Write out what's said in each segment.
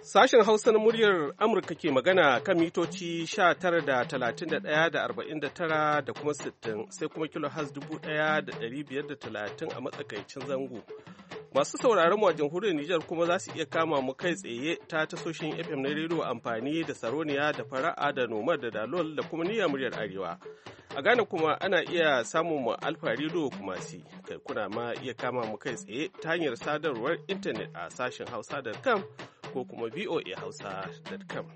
Sashen Hausa na muryar Amurka ke magana kan mitoci 19 da 31 da 49 da kuma 60 sai kuma kilohaz 1530 a matsakaicin zango. Masu sauraron mu a jamhuriyar Nijar kuma za su iya kama mu kai tsaye ta tasoshin FM na rediyo amfani da Saroniya da Fara'a da Nomad da Dalol da kuma Niyya muryar Arewa. A Ghana kuma ana iya samun mu Alfa Radio Kumasi. Kai kuna ma iya kama mu kai tsaye ta hanyar sadarwar intanet a sashen hausa.com ko kuma voahausa.com.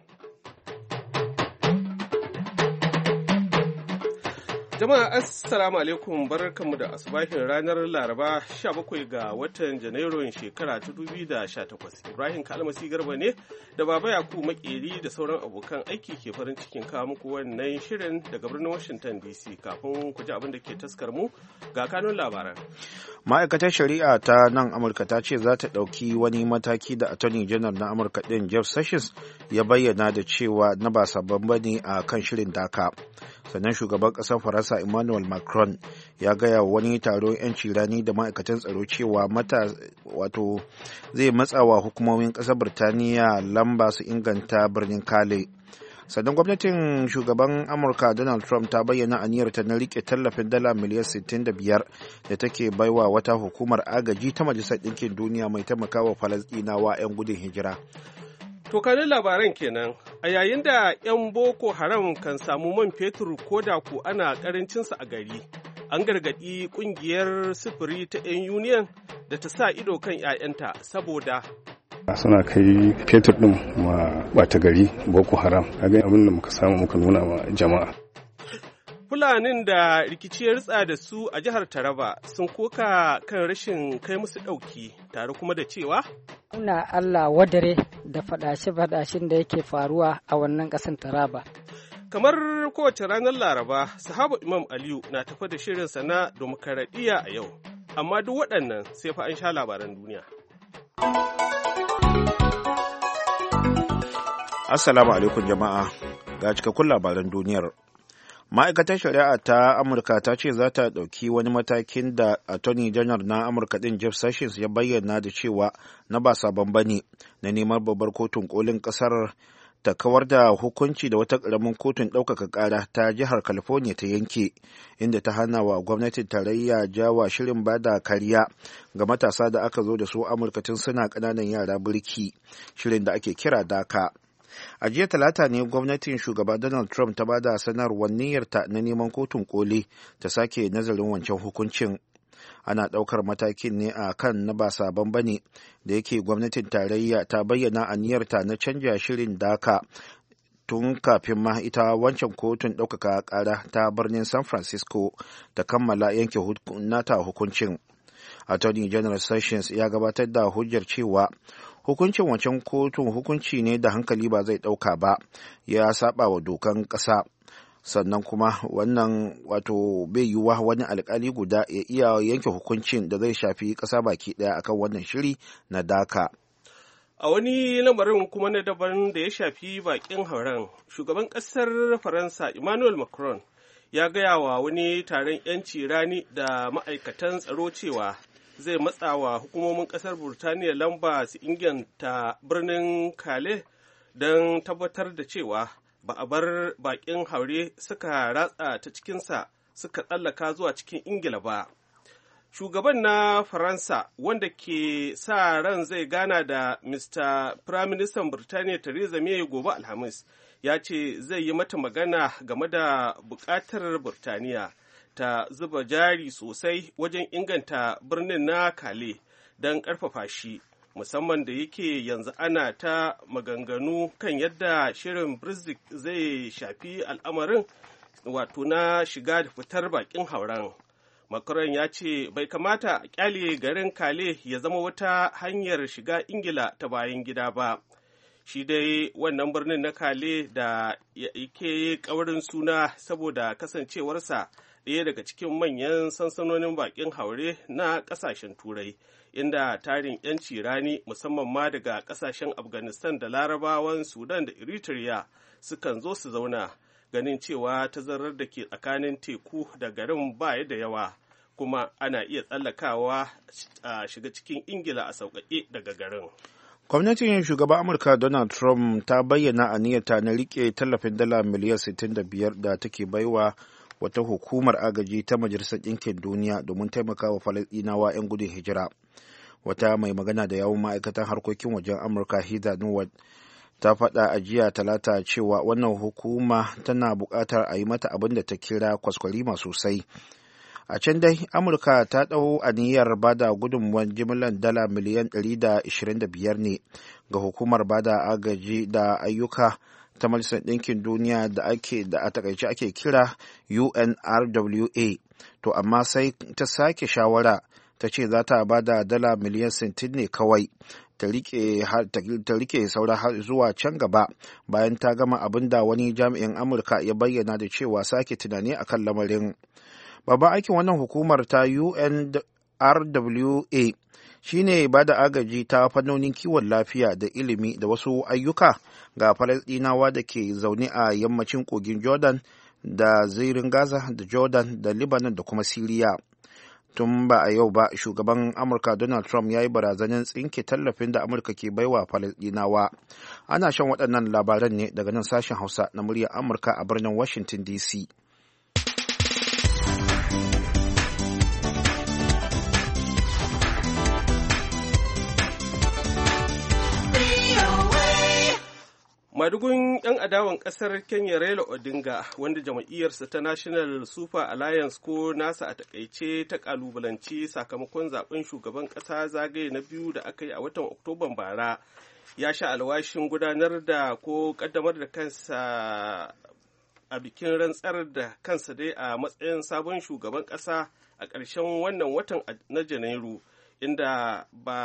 Jama'a assalamu alaikum, barkanmu da asubahin ranar Laraba 17 ga watan Janairun shekara ta 2018. Ibrahim Kalmasi Garba ne da Baba Yakubu Makeri da sauran abokan aiki ke farin cikin kawo muku wannan shirin daga birnin Washington DC. Kafin ku ji abin da ke taskar mu ga kanun labaran. Ma'aikatar shari'a ta nan Amurka ta ce za ta ɗauki wani mataki da Attorney General na Amurka ɗin Jeff Sessions ya bayyana da cewa na ba sabon bane a kan shirin daka. Sannan shugaban ƙasar Faransa Emmanuel Macron ya gaya wani taron 'yanci rani da ma'aikatan tsaro cewa zai matsawa hukumomin ƙasar Birtaniya lamba su inganta birnin Calais. Sannan gwamnatin shugaban Amurka Donald Trump ta bayyana aniyarta na rike tallafin dala miliyan 65 da take baiwa wata hukumar agaji ta Majalisar Ɗinkin Duniya mai taimakawa Falasɗinawa 'yan gudun hijira. To kanin labaran kenan, a yayin da 'yan Boko Haram kan samu man fetur ko da ku ana karancinsa a gari, an gargaɗi ƙungiyar sufuri ta 'yan Union da ta sa ido kan 'ya'yanta saboda suna kai fetur ɗin ma ɓata gari Boko Haram, kaga abin da muka samu muka nuna wa jama'a. Fulanin da rikici ya ritsa da su a jihar Taraba sun koka kan rashin kai musu ɗauki tare kuma da cewa muna Allah wadare da faɗashe-faɗashen da yake faruwa a wannan ƙasar Taraba. Kamar kowace ranar Laraba, sahabu Imam Aliyu na tafa da shirinsa na Dimokuraɗiyya a yau, amma duk waɗannan sai fa an sha labaran duniya. Assalamu alaikum jama'a, ga cikakkun labaran duniyar. Ma'aikatar shari'a ta Amurka ta ce za ta ɗauki wani matakin da Attorney General na Amurka ɗin Jeff Sessions ya bayyana da cewa na ba sabon bane na neman babbar kotun kolin ƙasar ta kawar da hukunci da wata ƙaramin kotun ɗaukaka ƙara ta jihar California ta yanke, inda ta hana wa gwamnatin tarayya jawa shirin bada kariya ga matasa da aka zo da su Amurka tun suna ƙananan yara birki, shirin da ake kira DACA. A jiya talata ne gwamnatin shugaba Donald Trump ta bada sanarwar niyyarta na neman kotun koli ta sake nazarin wancan hukuncin. Ana ɗaukar matakin ne a kan na ba sabon bane da yake gwamnatin tarayya ta bayyana aniyarta na canja shirin daka tun kafin ma ita wancan kotun ɗaukaka ƙara ta birnin San Francisco ta kammala yanke nata hukuncin. Attorney General Sessions ya gabatar da hujjar cewa hukuncin wancan kotun hukunci ne da hankali ba zai ɗauka ba, ya saba wa dokan ƙasa. Sannan kuma wannan bai yiwuwa wani alkali guda ya iya yanke hukuncin da zai shafi ƙasa baki ɗaya akan wannan shiri na daka. A wani lamarin kuma na daban da ya shafi bakin hauren, shugaban ƙasar Faransa Emmanuel Macron ya gaya wa wani taron 'yanci rani da ma'aikatan tsaro cewa zai matsawa hukumomin ƙasar Burtaniya lamba su inganta birnin Calais don tabbatar da cewa ba a bar bakin haure suka ratsa ta cikinsa suka tsallaka zuwa cikin Ingila ba. Shugaban na Faransa wanda ke sa ran zai gana da Mr. Prime Minister Burtaniya Theresa May gobe Alhamis ya ce zai yi mata magana game da buƙatar Burtaniya ta zuba jari sosai wajen inganta birnin na Calais don ƙarfafa shi, musamman da yake yanzu ana ta maganganu kan yadda shirin Brexit zai shafi al'amarin na shiga da fitar bakin hauren. Macron ya ce bai kamata a kyale garin Calais ya zama wata hanyar shiga Ingila ta bayan gida ba. Shi dai wannan birnin na Calais da yake ƙaurin suna saboda kasancewarsa ɗaya daga cikin manyan sansanonin bakin haure na ƙasashen Turai, inda tarin 'yanci rani musamman ma daga ƙasashen Afghanistan da Larabawan Sudan da Eritrea sukan zo su zauna, ganin cewa tazarar da ke tsakanin teku da garin baya da yawa, kuma ana iya tsallakawa a shiga cikin Ingila a sauƙaƙe daga garin. Gwamnatin shugaban Amurka Donald Trump ta bayyana aniyarta na rike tallafin dala miliyan 65 da take baiwa wata hukumar agaji ta Majalisar Ɗinkin Duniya domin taimakawa Falasɗinawa 'yan gudun hijira. Wata mai magana da yawun ma'aikatan harkokin wajen Amurka Heather Nauert ta faɗa a jiya Talata cewa wannan hukuma tana buƙatar a yi mata abin da ta kira kwaskwarima sosai. A can dai, Amurka ta ɗau aniyar bada gudunmuwar jimlar dala miliyan 125 ne ga hukumar bada agaji da ayyuka ta Majalisar Ɗinkin Duniya da a takaice ake kira UNRWA. To amma sai ta sake shawara ta ce za ta bada dala miliyan 60 ne kawai ta rike saura har zuwa can gaba bayan ta gama abin da wani jami'in Amurka ya bayyana da cewa sake tunani akan lamarin. Babban aikin wannan hukumar ta UNRWA shine ba da agaji ta fannonin kiwon lafiya da ilimi da wasu ayyuka ga Falasɗinawa da ke zaune a yammacin kogin Jordan da zirin Gaza da Jordan da Lebanon da kuma Siriya. Tun ba a yau ba, shugaban Amurka Donald Trump ya yi barazanin tsinke tallafin da Amurka ke baiwa Falasɗinawa. Ana shan waɗannan labaran ne daga nan sashen Hausa na muryar Amurka a birnin Washington DC. Madugun 'yan adawan ƙasar Kenya Raila Odinga, wanda jam'iyyarsa ta National Super Alliance ko nasa a takaice ta kalubalanci sakamakon zaben shugaban ƙasa zagaye na biyu da aka yi a watan Oktoban bara, ya sha alwashin gudanar da ko ƙaddamar da kansa a bikin rantsar da kansa dai a matsayin sabon shugaban ƙasa a ƙarshen wannan watan na Janairu. inda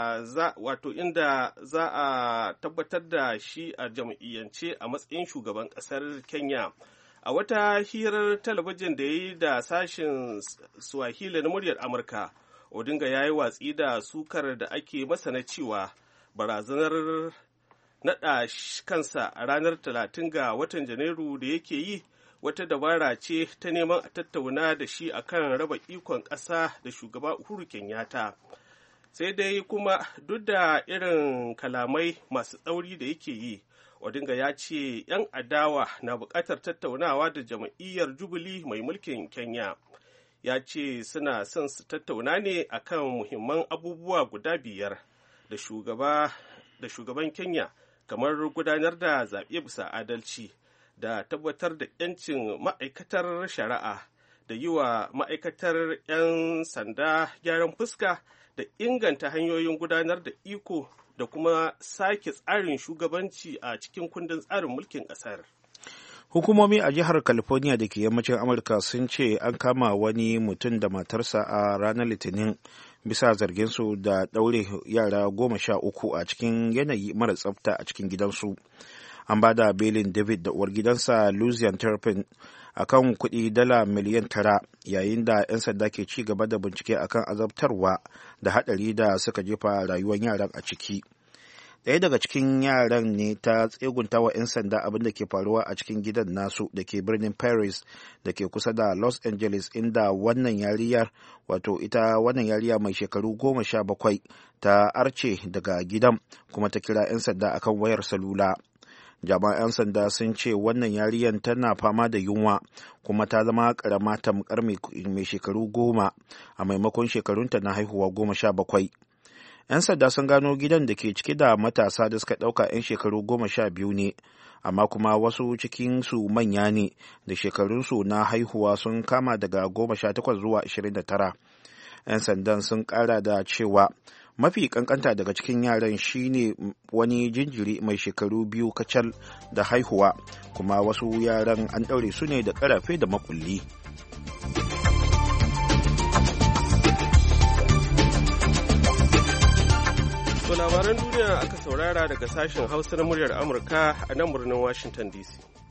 za a tabbatar da shi a jam'iyyance a matsayin shugaban ƙasar Kenya. A wata hirar talabijin da ya yi da sashen Swahili na muryar Amurka, Odinga ya yi watsi da sukar da ake masa na cewa barazanar naɗa kansa a ranar 30 ga watan Janairu da yake yi wata dabara ce ta neman a tattauna da shi akan raba ikon ƙasa da shugaba Uhuru Kenyatta. Sai dai kuma duk da irin kalamai masu tsauri da yake yi, Odinga ya ce 'yan adawa na buƙatar tattaunawa da jam'iyyar Jubilee mai mulkin Kenya. Ya ce suna son su tattauna ne akan muhimman abubuwa guda 5 da shugaban Kenya, kamar gudanar da zaɓe bisa adalci, da tabbatar da 'yancin ma'aikatar shari'a, da yi wa ma'aikatar 'yan sanda gyaran fuska, da inganta hanyoyin gudanar da iko da kuma sake tsarin shugabanci a cikin kundin tsarin mulkin ƙasar. Hukumomi a jihar California da ke yammacin Amurka sun ce an kama wani mutum da matarsa a ranar Litinin bisa zarginsu da ɗaure yara 13 a cikin yanayi mara tsafta a cikin gidansu. An ba da belin David da uwar gidansa Lucian Turpin a kan kuɗi dala miliyan 9 yayin da 'yan sanda ke ci gaba da bincike akan azabtarwa da haɗari da suka jefa rayuwar yaran a ciki. Ɗaya daga cikin yaran ne ta tsegunta wa 'yan sanda abin da ke faruwa a cikin gidan nasu da ke birnin Paris da ke kusa da Los Angeles, inda wannan yariya mai shekaru 17 ta arce daga gidan kuma ta kira 'yan sanda akan wayar salula. Jami'an 'yan sanda sun ce wannan yariyan tana fama da yunwa kuma ta zama karama tamkar mai shekaru 10 a maimakon shekarunta na haihuwa 17. 'Yan sanda sun gano gidan da ke cike da matasa da suka ɗauka 'yan shekaru 12 ne, amma kuma wasu cikinsu manya ne da shekarunsu na haihuwa sun kama daga 18 zuwa 29. 'Yan sandan sun ƙara da cewa mafi kankanta daga cikin yaran shine wani jinjiri mai shekaru 2 kacal da haihuwa, kuma wasu yaran an ɗaure su ne da ƙarafe da makulli. To labaran duniya aka saurara daga sashen Hausa na muryar Amurka a nan birnin Washington DC.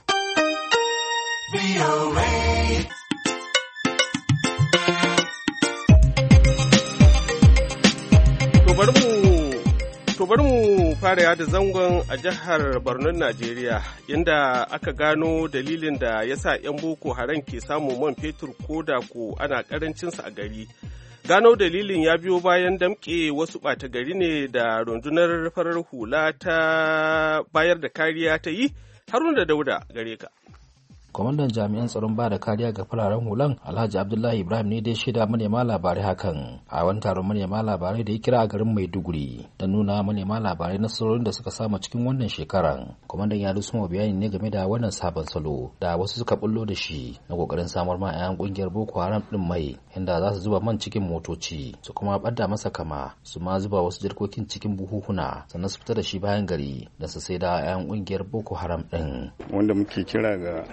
To bari mu fara yada zangon a jihar Barnon Najeriya, inda aka gano dalilin da ya sa 'yan Boko Haram ke samun man fetur ko da ko ana karancinsa a gari. Gano dalilin ya biyo bayan damƙe wasu ɓata gari ne da rundunar farar hula ta bayar da kariya ta yi. Haruna Dauda gare ka. Kwamandan jami'an tsaron ba da kariya ga fararen hulan Alhaji Abdullahi Ibrahim ne dai shaida manema labarai hakan a wani taron manema labarai da ya kira a garin Maiduguri da nuna manema labarai nasarorin da suka samu cikin wannan shekaran. Kwamandan ya rusuma bayani ne game da wannan sabon salo da wasu suka bullo da shi na kokarin samar ma 'yan kungiyar Boko Haram din mai inda za su zuba man cikin motoci su kuma bada masa kama su ma zuba wasu jarkokin cikin buhuhuna sannan su fita da shi bayan gari da su sai da 'yan kungiyar Boko Haram din. Wanda muke kira ga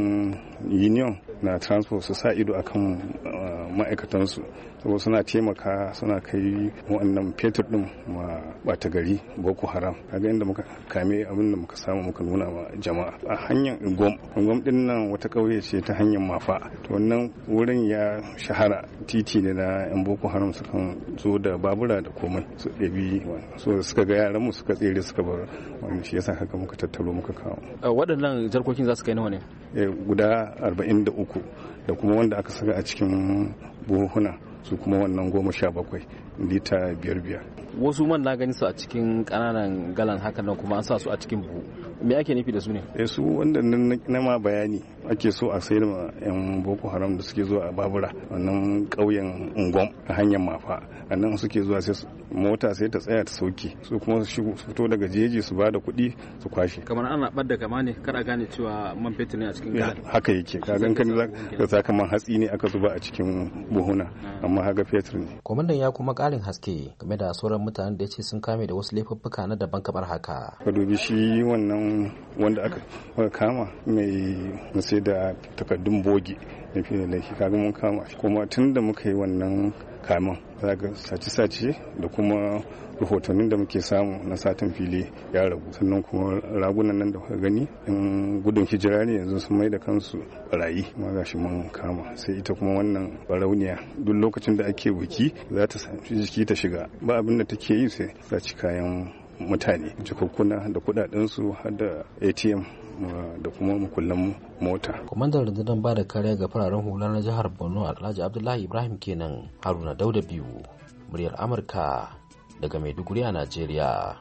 union na transport su sa ido akan ma'aikatansu saboda suna taimaka suna kai wannan fetur din ma bata gari Boko Haram. Kaga inda muka kame abin da muka samu muka nuna wa jama'a a hanyar Ngom din nan wata kauye ce ta hanyar Mafa. To wannan wurin ya shahara titi ne na yan Boko Haram sukan zo da babura da komai su ɗabi so suka ga yaran mu suka tsere suka bar wani shi yasa haka muka tattaro muka kawo. Waɗannan jarkokin za su kai nawa ne? Guda 43 da kuma wanda aka saka a cikin buhuhuna su kuma wannan 17 lita 5. Wasu man na gani su a cikin kananan galan hakan nan kuma an sa su a cikin buhu. Me ake nufi da su ne? Su wanda na ma bayani ake so a sayar ma yan Boko Haram da suke zuwa a babura wannan ƙauyen Ngom a hanyar Mafa. A nan suke zuwa sai mota sai ta tsaya ta sauke su kuma su fito daga jeji su ba da kuɗi su kwashe. Kamar ana ɓadda kama ne kar a gane cewa man fetur ne a cikin galan. Haka yake ka gan kan da sakaman hatsi ne aka zuba a cikin buhuna amma haka fetur ne. Kwamandan ya kuma ƙarin haske game da sauran mutanen da ya ce sun kame da wasu laifuffuka na daban kamar haka. Ka dubi shi wannan wanda aka kama mai sai da takardun bogi da fiye da shi kaga mun kama kuma tun da muka yi wannan kamun zaga sace-sace da kuma rahotannin da muke samu na satin fili ya ragu sannan kuma ragunan nan da kuka gani in gudun hijira ne yanzu sun mai da kansu barayi ma gashi mun kama sai ita kuma wannan barauniya duk lokacin da ake buki za ta jiki ta shiga ba abin da take yi sai saci kayan mutane jikakkuna da kudadensu har da ATM da kuma makullan mota. Kwamandan rundunar ba da kariya ga fararen hula na jihar Borno Alhaji Abdullahi Ibrahim kenan. Haruna Dauda biyu muryar Amurka daga Maiduguri a Najeriya.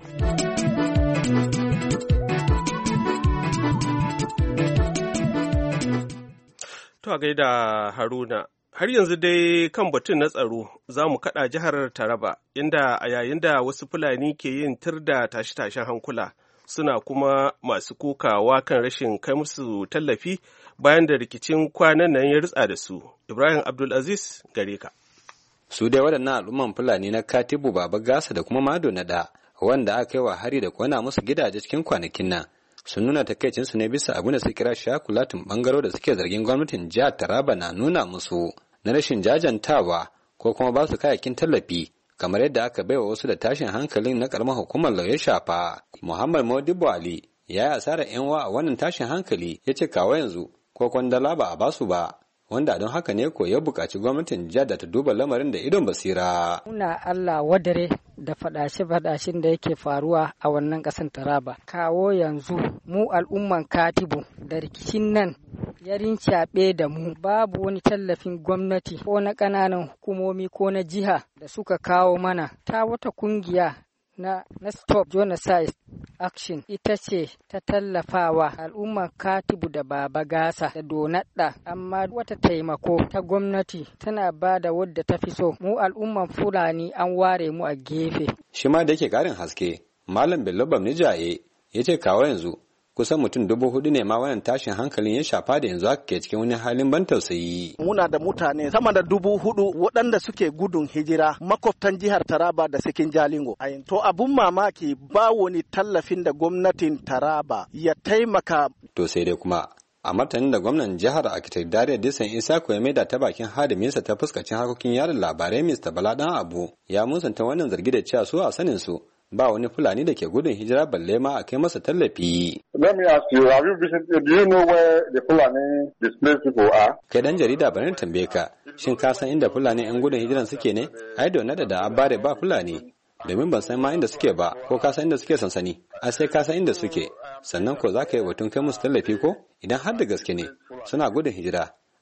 To a gaida Haruna. Har yanzu dai kan batun na tsaro za mu kaɗa jihar Taraba, inda a yayin da wasu Fulani ke yin tir da tashe-tashen hankula, suna kuma masu kokawa kan rashin kai musu tallafi bayan da rikicin kwanan nan ya ritsa da su. Ibrahim Abdulaziz gare ka. Su dai waɗannan al'umman Fulani na Katibu Baba Gasa da kuma Mado na da, wanda aka yi wa hari da kona musu gidaje cikin kwanakin nan, sun nuna takaicinsu ne bisa abin da su kira shakulatin bangaro da suke zargin gwamnatin jihar Taraba na nuna musu na rashin jajantawa ko kuma ba su kayakin tallafi kamar yadda aka baiwa wasu da tashin hankalin na karamar hukumar lauya shafa. Muhammad Modibo Ali ya yi asarar yan uwa a wannan tashin hankali, ya ce kawo yanzu ko kwandala ba a basu ba, wanda don haka ne ko ya buƙaci gwamnatin jihar da ta duba lamarin da idon basira. Muna Allah wadare da faɗace-faɗacen da yake faruwa a wannan ƙasar Taraba. Kawo yanzu mu al'umman Katibu da rikicin nan ya rincaɓe da mu, babu wani tallafin gwamnati ko na ƙananan hukumomi ko na jiha da suka kawo mana. Ta wata kungiya na Stop Genocide Action ita ce ta tallafawa al'ummar Katibu da Baba Gasa da Donadda, amma wata taimako ta gwamnati tana ba da wadda ta fi so. Mu al'umman Fulani an ware mu a gefe. Shi ma da yake ƙarin haske, Malam Bello Bamnijaye ya ce kawo yanzu kusan mutum 4,000 ne ma wannan tashin hankalin ya shafa da yanzu haka ke cikin wani halin ban tausayi. Muna da mutane sama da 4,000 waɗanda suke gudun hijira makwabtan jihar Taraba da cikin Jalingo. To abun mamaki ba wani tallafin da gwamnatin Taraba ya taimaka. To sai dai kuma a martanin da gwamnan jihar Akitai Dariya Disan Isako ya maida ta bakin hadiminsa ta fuskacin harkokin yada labarai Mr. Bala Dan Abu ya musanta wannan zargi da cewa su a sanin su ba wani Fulani da ke gudun hijira balle ma a kai masa tallafi. Let me ask you, have you visited, do you know where the Fulani displaced people are? Kai dan jarida bari tambaye ka, shin ka san inda Fulani yan gudun hijiran suke ne? Ai da da abare ba Fulani. Domin ban san ma inda suke ba, ko ka san inda suke sansani, ai sai ka san inda suke, sannan ko za ka yi batun kai musu tallafi ko? Idan har da gaske ne, suna gudun hijira,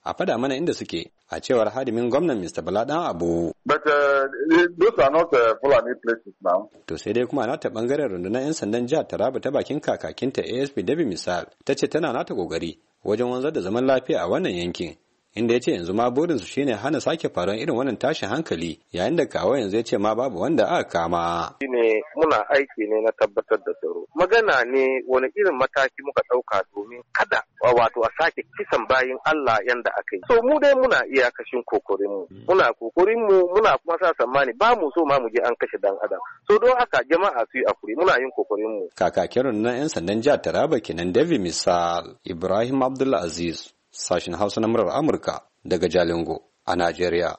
a fada mana inda suke a cewar hadimin gwamnan Mr. Bala Dan Abu. But those are not Fulani places now. To sai dai kuma nata bangaren rundunar 'yan sandan jihar Taraba ta bakin kakakinta ASP Dabi Misal ta ce tana nata kokari wajen wanzar da zaman lafiya a wannan yankin. Inda ya ce yanzu ma burinsu shine hana sake faruwar irin wannan tashin hankali yayin da kawo yanzu ya ce ma babu wanda aka kama. Shine muna aiki ne na tabbatar da tsaro. Magana ne wani irin mataki muka ɗauka domin kada wato a sake kisan bayin Allah yanda aka yi. So mu dai muna iyakashin kokorinmu. Muna kokorinmu muna kuma sa tsammani ba mu so ma mu je an kashe dan adam. So don haka jama'a su yi akuri muna yin kokorinmu. Kakakin rundunar 'yan sandan jihar Taraba kenan David Misal Ibrahim Abdullah Aziz. Sashen Hausa na murar Amurka daga Jalingo a Najeriya.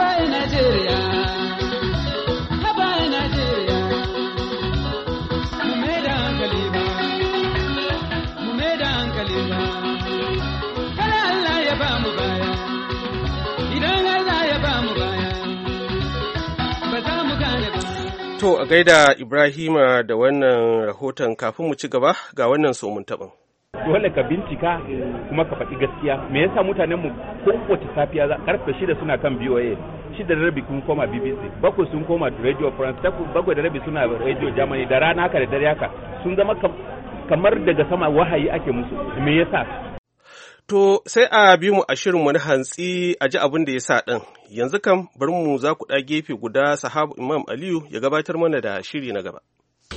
To a gaida Ibrahima da wannan rahoton kafin mu ci gaba ga wannan somun taɓin. Dole ka bincika kuma ka faɗi gaskiya me yasa mutanen mu kowace safiya karfe 6 suna kan BOA 6:30 kun koma BBC 7 sun koma Radio France 7:30 suna Radio Germany da rana haka da dare haka sun zama kamar daga sama wahayi ake musu me yasa. To sai a bi mu a shirin wani hantsi a ji abin da ya sa ɗin yanzu kam bari mu za ku ɗa gefe guda sahabu Imam Aliyu ya gabatar mana da shiri na gaba.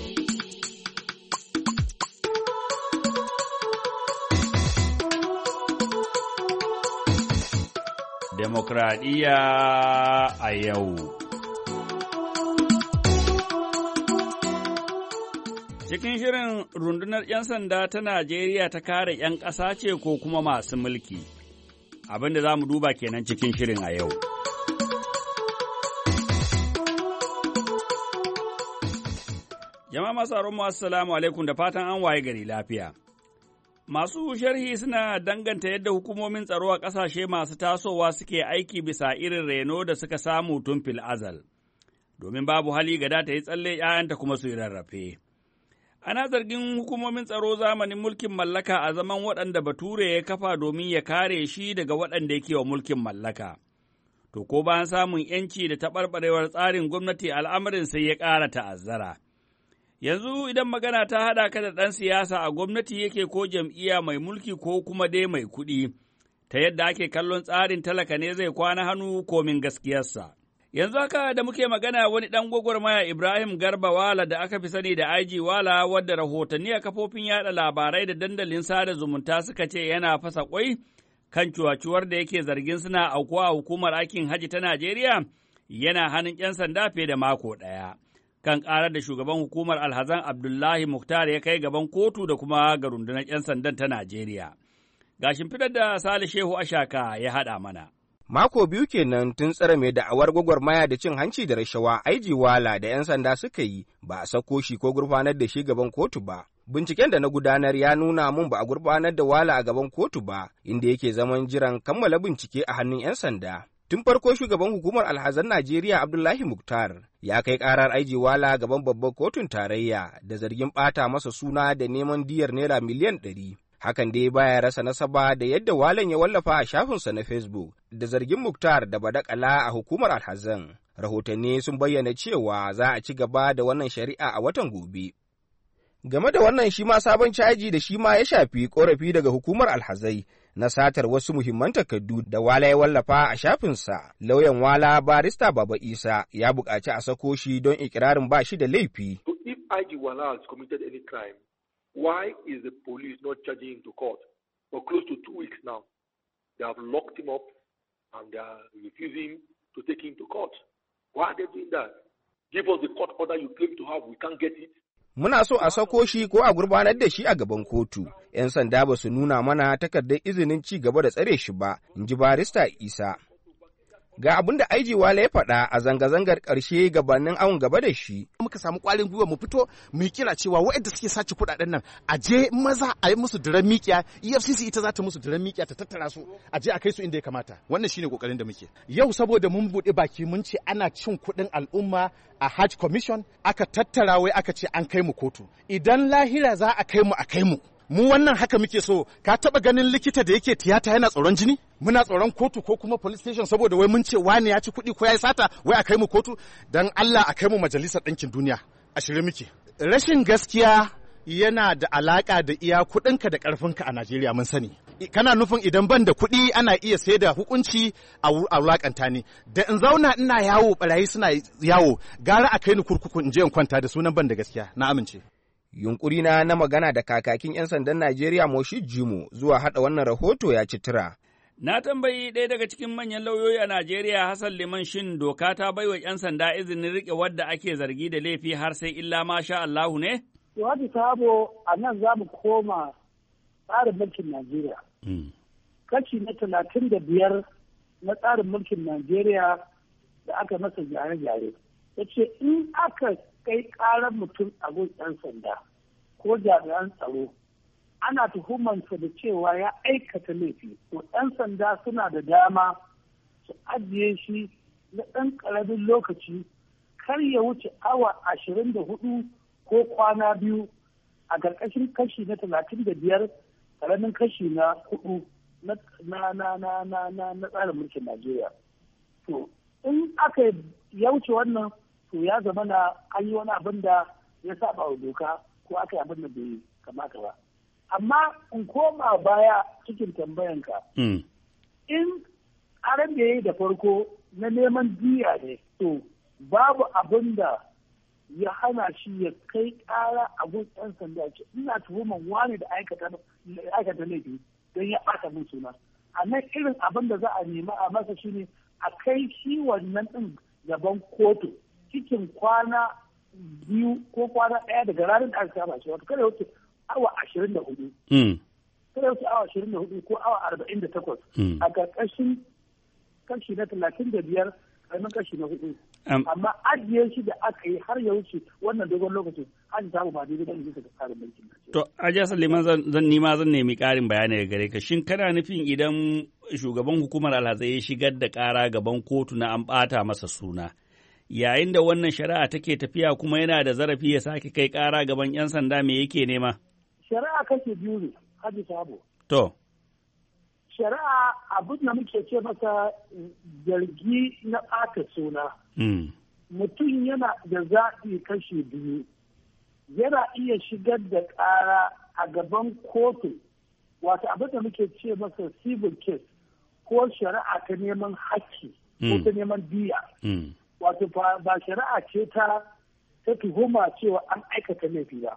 Demokradiyya a yau. Cikin shirin rundunar 'yan sanda ta Najeriya ta kare 'yan ƙasa ce ko kuma masu mulki. Abin da za mu duba kenan cikin shirin a yau. Jama'a masu mu assalamu alaikum da fatan an waye gari lafiya. Masu sharhi suna danganta yadda hukumomin tsaro a ƙasashe masu tasowa suke aiki bisa irin reno da suka samu tun fil azal, domin babu hali gada ta yi tsalle ‘ya'yanta kuma su yi rarrafe. Ana zargin hukumomin tsaro zamanin mulkin mallaka a zaman waɗanda Bature ya kafa domin ya kare shi daga waɗanda yake wa mulkin mallaka. To, ko bayan samun ‘yanci da taɓarɓarewar tsarin gwamnati al'amarin sai ya ƙara ta'azzara. Yanzu idan magana ta haɗa ka da ɗan siyasa a gwamnati yake ko jam'iyya mai mulki ko kuma dai mai kuɗi, ta yadda ake kallon tsarin talaka ne zai kwana hannu komin gaskiyarsa. Yanzu haka da muke magana wani ɗan gwagwarmaya Ibrahim Garba Wala da aka fi sani da IG Wala wadda rahotanni a kafofin yaɗa labarai da dandalin sada zumunta suka ce yana fasa ƙwai kan cuwacuwar da yake zargin suna aukuwa a hukumar aikin hajji ta Najeriya yana hannun 'yan sanda fiye da mako ɗaya. Kan ƙarar da shugaban hukumar alhazan Abdullahi Muktar ya kai gaban kotu da kuma ga rundunar 'yan sandan ta Najeriya. Ga shimfidar da Sale Shehu Ashaka ya haɗa mana. Mako biyu kenan tun tsare mai da'awar gwagwarmaya da cin hanci da rashawa IG Wala da 'yan sanda suka yi ba a sako shi ko gurfanar da shi gaban kotu ba. Binciken da na gudanar ya nuna mun ba a gurfanar da Wala a gaban kotu ba, inda yake zaman jiran kammala bincike a hannun 'yan sanda. Tun farko shugaban hukumar alhazan Najeriya Abdullahi Muktar ya kai karar IG Wala gaban babbar kotun tarayya da zargin ɓata masa suna da neman diyar naira miliyan 100. Hakan dai baya rasa nasaba da yadda Walan ya wallafa a shafinsa na Facebook da zargin Muktar da badakala a hukumar alhazan. Rahotanni sun bayyana cewa za a ci gaba da wannan shari'a a watan gobe. Game da wannan shi ma sabon caji da shi ma ya shafi korafi daga hukumar alhazai na satar wasu muhimman takardu da Wala ya wallafa a shafinsa. Lauyan Wala barista Baba Isa ya buƙaci a sako shi don ikirarin ba shi da laifi. So if IG Wala has committed any crime, why is the police not charging him to court? For close to 2 weeks now, they have locked him up and they are refusing to take him to court. Why are they doing that? Give us the court order you claim to have, we can't get it. Muna so a sako shi ko a gurbanar da shi a gaban kotu. 'Yan sanda ba su nuna mana takardar izinin ci gaba da tsare shi ba, in ji barista Isa. Ga abin da IG Wala ya faɗa a zanga-zangar ƙarshe gabanin awon gaba da shi. Muka samu ƙwarin gwiwa mu fito mu yi kira cewa waɗanda suke sace kuɗaɗen nan a je maza a yi musu diran miƙiya, EFCC ita za ta musu diran miƙiya ta tattara su a je a kai su inda ya kamata. Wannan shine kokarin da muke. Yau saboda mun buɗe baki mun ce ana cin kuɗin al'umma a Hajj Commission aka tattara wai aka ce an kai mu kotu. Idan lahira za a kai mu mu wannan haka muke so. Ka taba ganin likita da yake tiyata yana tsoron jini? Muna tsoron kotu ko kuma police station saboda wai mun ce wani ya ci kuɗi ko ya yi sata, wai a kai mu kotu? Dan Allah a kai mu majalisar ɗinkin duniya, a shirye muke. Rashin gaskiya yana da alaka da iya kuɗinka da ƙarfinka a Najeriya, mun sani. Kana nufin idan ban da kuɗi ana iya sai da hukunci a wulakanta ni, da in zauna ina yawo barayi suna yawo, gara a kai ni kurkuku in je in kwanta da sunan ban da gaskiya, na amince. Yunkuri na magana da kakakin 'yan sandan Najeriya Moshi Jimo zuwa haɗa wannan rahoto ya ci tura. Na tambayi ɗaya daga cikin manyan lauyoyi a Najeriya, Hassan Liman, shin doka ta baiwa 'yan sanda izinin riƙe wadda ake zargi da laifi har sai illa ma sha Allahu ne? Wata sabo a nan za mu koma tsarin mulkin Najeriya. Kashi na 35 na tsarin mulkin Najeriya da aka masa gyare-gyare. Ya ce in aka kai ƙarar mutum a gun 'yan sanda ko jami'an tsaro, ana tuhumansa da cewa ya aikata laifi. To 'yan sanda suna da dama su ajiye shi na ɗan ƙaramin lokaci, kar ya wuce awa 24 ko kwana 2 a ƙarƙashin kashi na 35 ƙaramin kashi na 4 na tsarin mulkin Najeriya. To in aka yauce wannan, to ya zama na an yi wani abin da ya saba wa doka ko aka yi abin da bai kamata ba. Amma in koma baya cikin tambayanka, in ƙaran da ya yi da farko na neman diya ne, to babu abin da ya hana shi ya kai ƙara a gun 'yan sanda ce ina tuhuman wani da aikata laifi don ya ɓata min suna. A nan irin abin da za a nema a masa shi ne a kai shi wannan ɗin gaban kotu cikin kwana 2 ko kwana 1 daga ranar da aka kama shi, wato kada wuce awa 24. Kada wuce awa 24 ko awa 48 a ƙarƙashin kashi na 35 ƙaramin kashi na 4. Amma ajiye shi da aka yi har ya wuce wannan dogon lokacin an samu ba daidai ba ne bisa ga tsarin mulkin. To, Hajiya Suleiman zan nemi ƙarin bayani daga gare ka. Shin kana nufin idan shugaban hukumar alhazai ya shigar da ƙara gaban kotu na an ɓata masa suna, yayin da wannan shari'a take tafiya kuma yana da zarafi ya sake kai ƙara gaban 'yan sanda, me yake nema? Shari'a kashe biyu ne, Haji Sabo. To. Shari'a abin da muke ce masa zargi na ɓata suna. Mutum yana da zaɓi kashi biyu. Yana iya shigar da ƙara a gaban kotu, wato abin da muke ce masa civil case, ko shari'a ta neman haƙƙi ko ta neman biya. Wato ba shari'a ce ta tuhuma cewa an aikata laifi ba.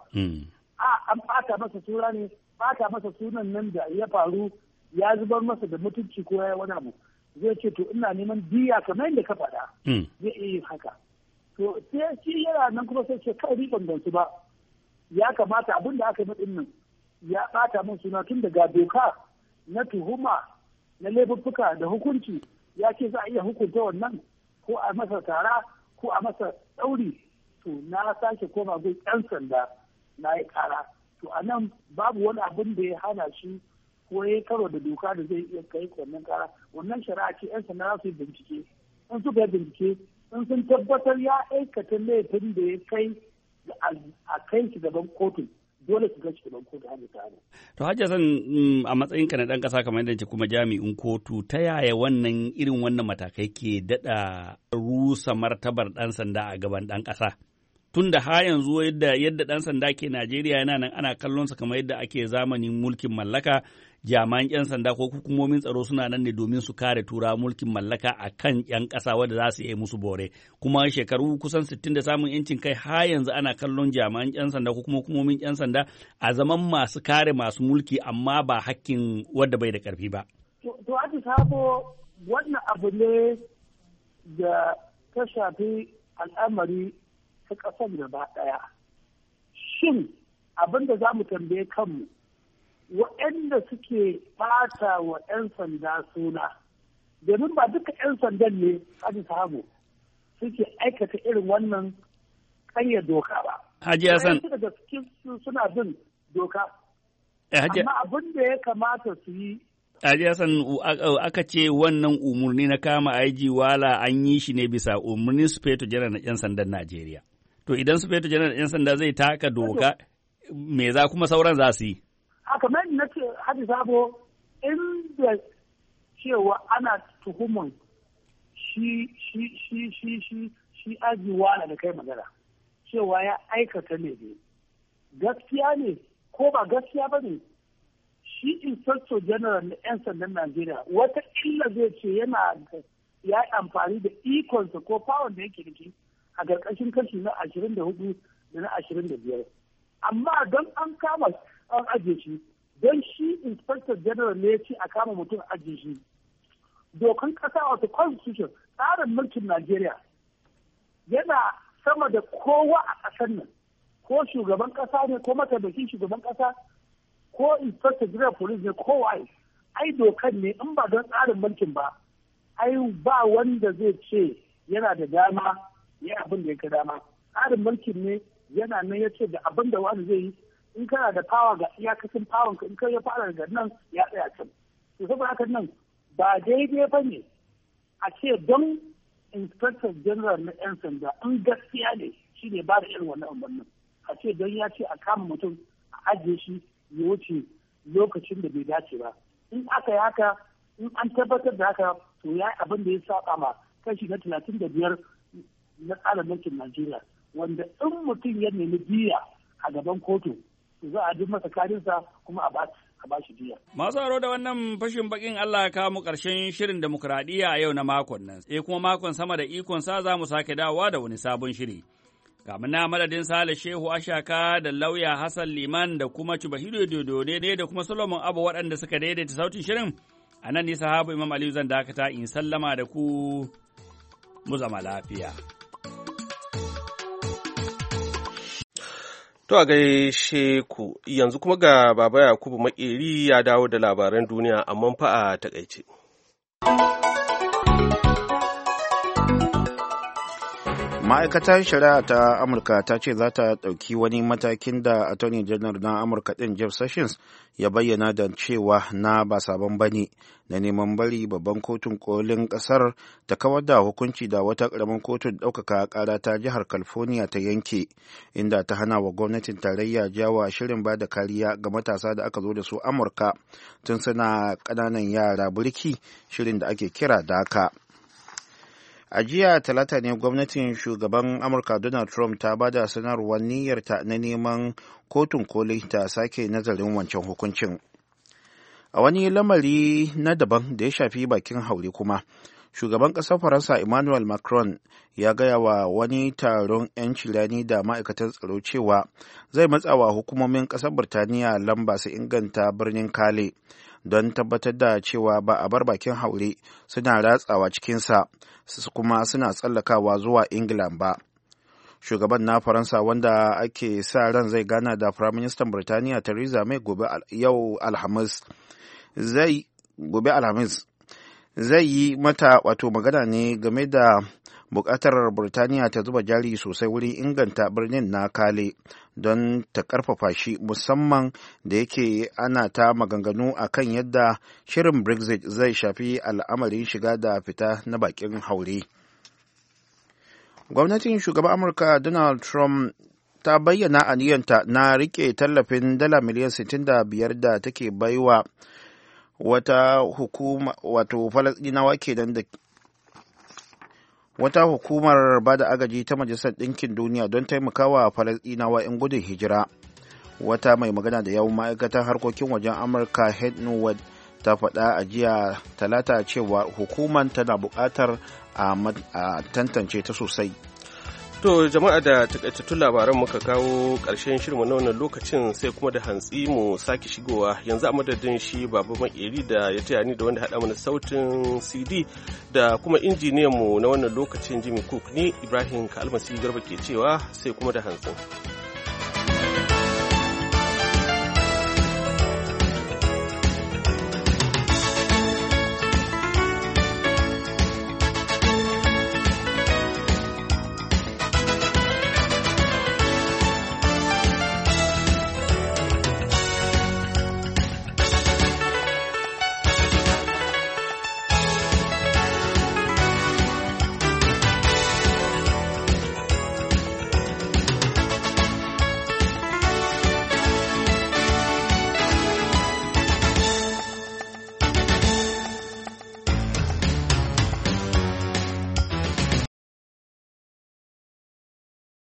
An ɓata masa suna ne, ɓata masa sunan nan da ya faru ya zubar masa da mutunci ko ya wani abu. Zai ce to ina neman biya kamar yadda ka faɗa. Zai iya yin haka. To sai shi yana nan kuma sai ce kai riban gansu ba. Ya kamata abin da aka yi maɗin nan ya ɓata min suna tun daga doka na tuhuma na laifuffuka da hukunci ya ce za a iya hukunta wannan ko a masa tara ko a masa ɗauri. To na sake koma gun 'yan sanda na yi ƙara. To a nan babu wani abin da ya hana shi ko ya karo da doka da zai iya kai wannan ƙara. Wannan shari'a ce 'yan sanda za su yi bincike. In suka yi bincike, in sun tabbatar ya aikata laifin da ya kai a kai shi gaban kotu, dole su gaci gaban kotu har da To Hajji Hassan, a matsayinka na ɗan ƙasa kamar yadda ce kuma jami'in kotu, ta yaya irin wannan matakai ke daɗa rusa martabar ɗan sanda a gaban ɗan ƙasa? Tun da ha yanzu yadda ɗan sanda ke Najeriya yana nan ana kallonsa kamar yadda ake zamanin mulkin mallaka, jami'an 'yan sanda ko hukumomin tsaro suna nan ne domin su kare tura mulkin mallaka a kan 'yan ƙasa wadda za su yi musu bore. Kuma shekaru kusan 60 da samun 'yancin kai ha yanzu ana kallon jami'an 'yan sanda ko kuma hukumomin 'yan sanda a zaman masu kare masu mulki amma ba hakkin wadda bai da ƙarfi ba. To ake sabo wannan abu ne da ta shafi al'amari ta ƙasar gaba ɗaya. Shin abin da za mu tambaye kanmu, waɗanda suke ɓata wa 'yan sanda suna, domin ba duka 'yan sandan ne Haji Sabo suke aikata irin wannan ƙarya doka ba. Haji Hassan. Waɗansu daga cikin suna bin doka. Amma abin da ya kamata su yi. Haji Hassan, aka ce wannan umarni na kama IG Wala an yi shi ne bisa umarnin Sufeto Janar na 'yan sandan Najeriya. To idan Sufeto Janar na 'yan sanda zai taka doka, me za kuma sauran za su yi? haka mai na ce hadi sabo inda cewa ana tuhuman shi ajiwa da kai magana cewa ya aikata ne gaskiya ne ko ba gaskiya ba ne, shi inspector general na 'yan sandan Najeriya wata illa zai ce ya yi amfani da ikonsa ko fawon da yake da shi a ƙarƙashin kashi na 24 da na 25. Amma don an kama an ajiye shi, don shi inspector general ne ya ce a kama mutum ajiye shi. Dokan ƙasa wato constitution tsarin mulkin Najeriya yana sama da kowa a ƙasar nan, ko shugaban ƙasa ne ko mataimakin shugaban ƙasa ko inspector general police ne ko waye. Ai dokan ne in ba don tsarin mulkin ba, ai ba wanda zai ce yana da dama ya abin da ya ga dama. Tsarin mulkin ne yana nan ya ce da abin da wani zai yi, in kana da fawa ga iyakacin fawon ka, in kai ya fara daga nan ya tsaya can. To saboda haka nan ba daidai ba ne a ce don inspector general na 'yan sanda in gaskiya ne shi ne ba da irin wannan umarnin, a ce don ya ce a kama mutum a ajiye shi ya wuce lokacin da bai dace ba. In aka yi haka, in an tabbatar da haka, to ya yi abin da ya saba ma kashi na 35 na tsarin mulkin Najeriya, wanda in mutum ya nemi diya a gaban kotu, to za a ji masa karinsa kuma a ba shi diya. Masu haro da wannan fashin bakin Allah ya kawo mu ƙarshen shirin demokuraɗiyya a yau na makon nan, sai kuma makon sama da ikon sa za mu sake dawowa da wani sabon shiri. Kamun na madadin Sale Shehu Ashaka da lauya Hassan Liman da kuma Cubahido Dodo ne da kuma Solomon Abu waɗanda suka daidaita sautin shirin, a nan ni sahabu Imam Aliyu zan dakata in sallama da ku mu zama lafiya. To a gaishe ku, yanzu kuma ga Baba Yakubu Makeri ya dawo da labaran duniya amma fa a takaice. Ma'aikatar shari'a ta Amurka ta ce za ta ɗauki wani matakin da Attorney General na Amurka ɗin Jeff Sessions ya bayyana da cewa na ba sabon bane na neman bari babban kotun kolin ƙasar ta kawar da hukunci da wata ƙaramin kotun ɗaukaka ƙara ta jihar California ta yanke, inda ta hana wa gwamnatin tarayya jawa shirin ba da kariya ga matasa da aka zo da su Amurka tun suna ƙananan yara birki, shirin da ake kira DACA. A jiya talata ne gwamnatin shugaban Amurka Donald Trump ta bada sanarwar niyyarta na neman kotun koli ta sake nazarin wancan hukuncin. A wani lamari na daban da ya shafi bakin haure kuma, shugaban ƙasar Faransa Emmanuel Macron ya gaya wa wani taron 'yanci rani da ma'aikatan tsaro cewa zai matsawa hukumomin ƙasar Birtaniya lamba su inganta birnin Calais don tabbatar da cewa ba a bar bakin haure suna ratsawa cikinsa kuma suna tsallakawa zuwa England ba. Shugaban na Faransa wanda ake sa ran zai gana da Firaministan Birtaniya Theresa May gobe Alhamis zai yi mata wato magana ne game da buƙatar Birtaniya ta zuba jari sosai wurin inganta birnin na Calais don ta ƙarfafa shi, musamman da yake ana ta maganganu a kan yadda shirin Brexit zai shafi al'amarin shiga da fita na bakin haure. Gwamnatin shugaban Amurka Donald Trump ta bayyana aniyanta na rike tallafin dala miliyan 65 da take baiwa wata hukuma wato Falasɗinawa kenan da wata hukumar ba da agaji ta Majalisar Ɗinkin Duniya don taimakawa Falasɗinawa 'yan gudun hijira. Wata mai magana da yawun ma'aikatar harkokin wajen Amurka Heather Nauert ta faɗa a jiya talata cewa hukumar tana buƙatar a tantance ta sosai. To jama'a da takaitattun labaran muka kawo ƙarshen shirinmu na wannan lokacin, sai kuma da hantsi mu sake shigowa. Yanzu a madadin shi Baba Makeri da ya taya ni da wanda haɗa mana sautin CD da kuma injiniyanmu na wannan lokacin Jimmy Cook, ni Ibrahim Kalmasi Garba ke cewa sai kuma da hantsin.